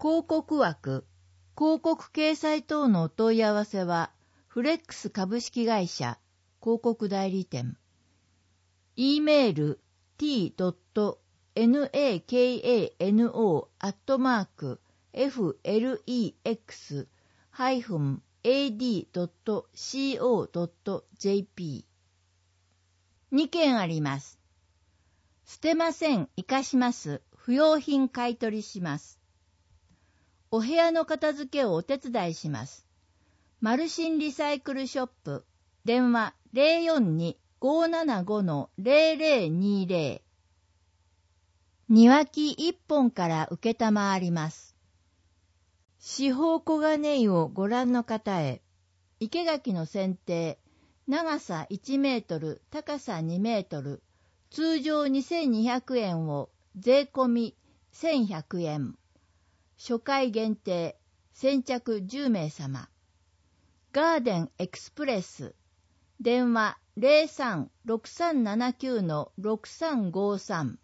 広告枠、広告掲載等のお問い合わせは、フレックス株式会社広告代理店。e メール t.nakano@flex-ad.co.jp 2件あります。捨てません、生かします。不用品買い取りします。お部屋の片付けをお手伝いします。マルシンリサイクルショップ。電話 042-575-0020。庭木1本から受けたまわります。四方黄金井をご覧の方へ。生垣の剪定。長さ1メートル、高さ2メートル。通常2200円を税込み1100円。初回限定、先着10名様。ガーデンエクスプレス。電話 03-6379-6353。